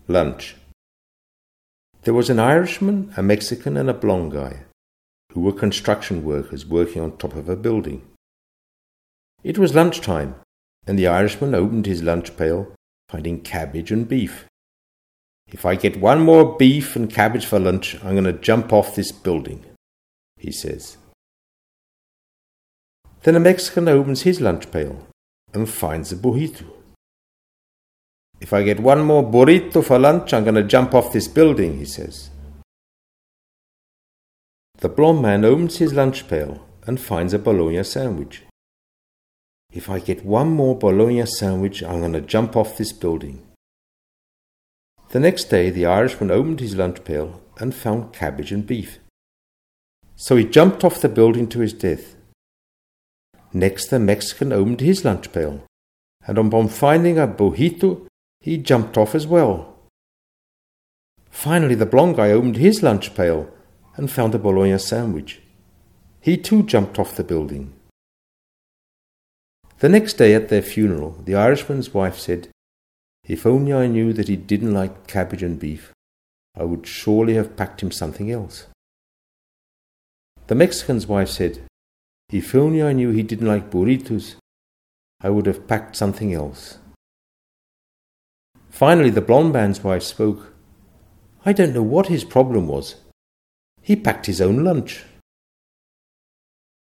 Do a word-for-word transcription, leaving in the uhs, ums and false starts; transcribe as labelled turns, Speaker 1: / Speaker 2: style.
Speaker 1: Lunch. There was an Irishman, a Mexican, and a blonde guy, who were construction workers working on top of a building. It was lunchtime, and the Irishman opened his lunch pail, finding cabbage and beef. "If I get one more beef and cabbage for lunch, I'm going to jump off this building," he says. Then a Mexican opens his lunch pail and finds a burrito. "If I get one more burrito for lunch, I'm going to jump off this building," he says. The blonde man opens his lunch pail and finds a bologna sandwich. "If I get one more bologna sandwich, I'm going to jump off this building." The next day, the Irishman opened his lunch pail and found cabbage and beef. So he jumped off the building to his death. Next, the Mexican opened his lunch pail, and upon finding a burrito, he jumped off as well. Finally, the blonde guy opened his lunch pail and found a bologna sandwich. He too jumped off the building. The next day at their funeral, the Irishman's wife said, "If only I knew that he didn't like cabbage and beef, I would surely have packed him something else." The Mexican's wife said, "If only I knew he didn't like burritos, I would have packed something else." Finally, the blonde man's wife spoke. "I don't know what his problem was. He packed his own lunch."